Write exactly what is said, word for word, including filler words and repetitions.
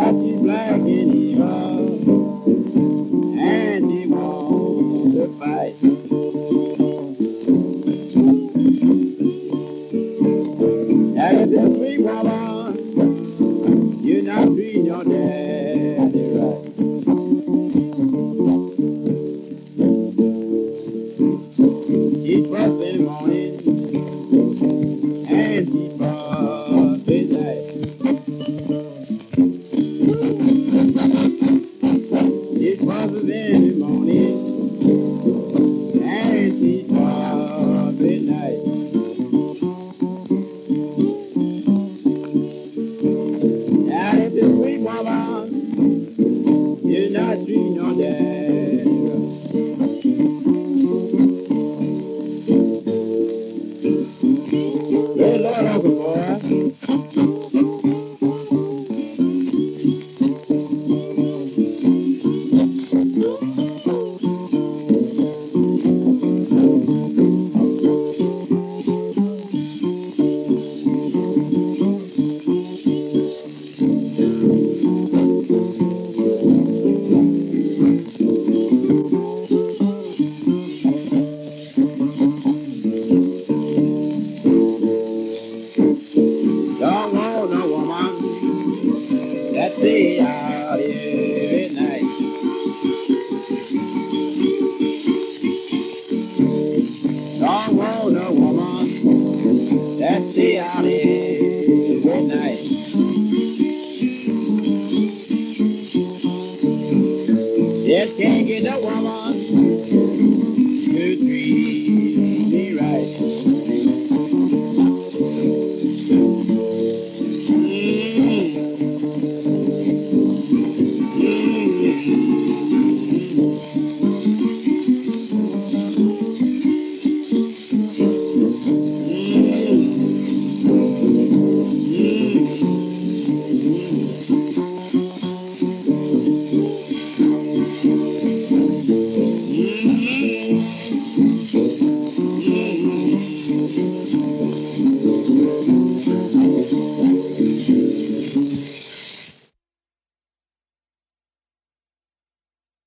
she's black and evil, and she wants to fight. Now if this sweet woman, you're not treating your daddy right. She's first in the morning, and she's first at night. She's first in the morning, and she's first at night. Now if this sweet woman, you're not treating your daddy right. Good Lord, Uncle Boy. Don't want no woman that stay out every night. Don't want no woman that stay out every night. Just can't get no woman